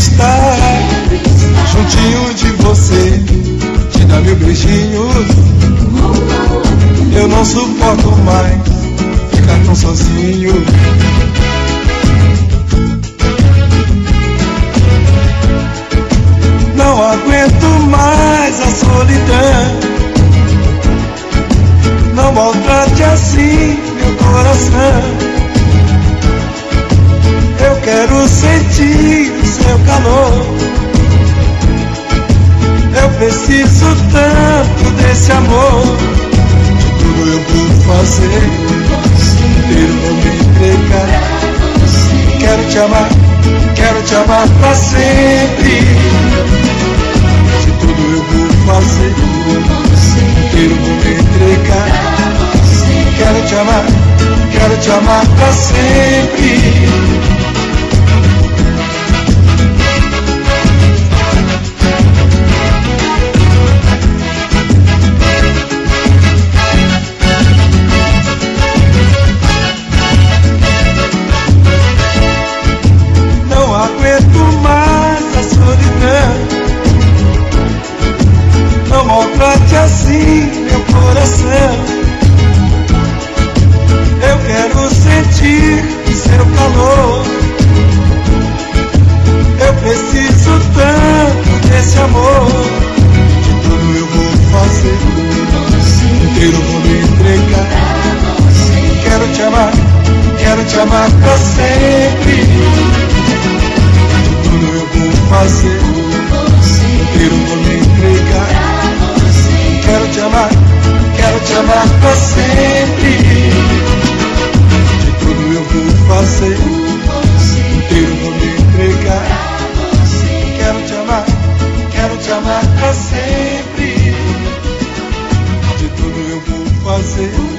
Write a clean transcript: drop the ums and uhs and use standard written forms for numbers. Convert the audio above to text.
estar juntinho de você, te dar mil beijinhos. Eu não suporto mais ficar tão sozinho. Não aguento mais a solidão. Não maltrate assim meu coração. Eu quero sentir o seu calor. Eu preciso tanto desse amor. De tudo eu vou fazer, inteiro vou me entregar. Quero te amar pra sempre. De tudo eu vou fazer, inteiro vou me entregar. Quero te amar pra sempre. Não aguento mais a solidão. Não maltrate assim meu coração. Eu quero sentir o seu calor. Eu preciso tanto desse amor. De tudo eu vou fazer, inteiro vou me entregar. Quero te amar pra sempre. De tudo eu vou fazer, inteiro vou me entregar. Quero te amar pra sempre. Eu vou fazer, inteiro vou me entregar. Quero te amar pra sempre. De tudo eu vou fazer.